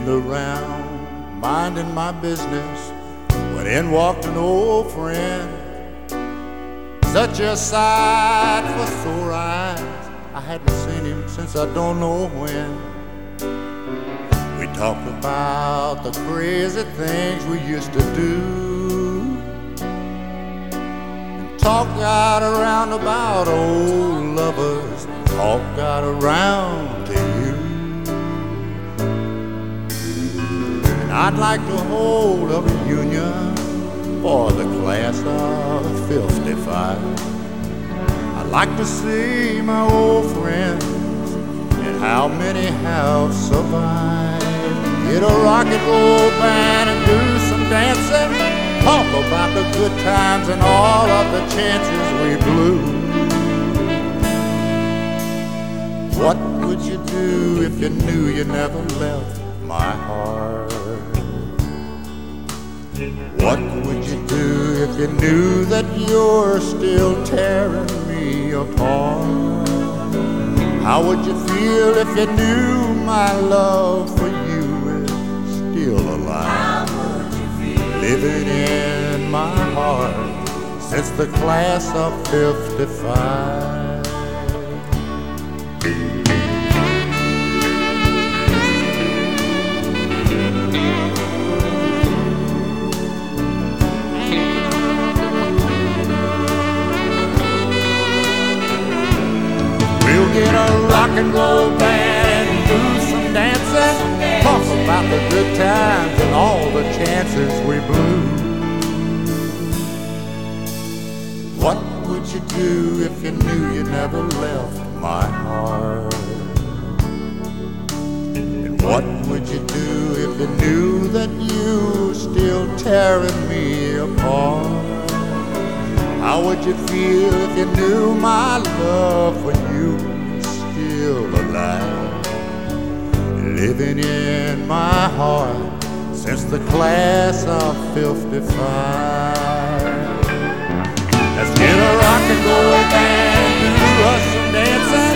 around, minding my business, when in walked an old friend. Such a sight for sore eyes, I hadn't seen him since I don't know when. We talked about the crazy things we used to do, and talk got around about old lovers, talk got around to you. And I'd like to hold a reunion for the class of 55. I'd like to see my old friends and how many have survived. Get a rock and roll band and do some dancing, talk about the good times and all of the chances we blew. What would you do if you knew you never left my heart? What would you do if you knew that you're still tearing me apart? How would you feel if you knew my love for you is still alive? How would you feel? Living in my heart since the class of 55. We'll get a rock and roll band and do some dancing, talk about the good times and all the chances we blew. What would you do if you knew you never left my heart? And what would you do if you knew that you still tearing me apart? How would you feel if you knew my love for you is still alive? Living in my heart since the class of 55. Let's get a rock and roll band and do us some dancing,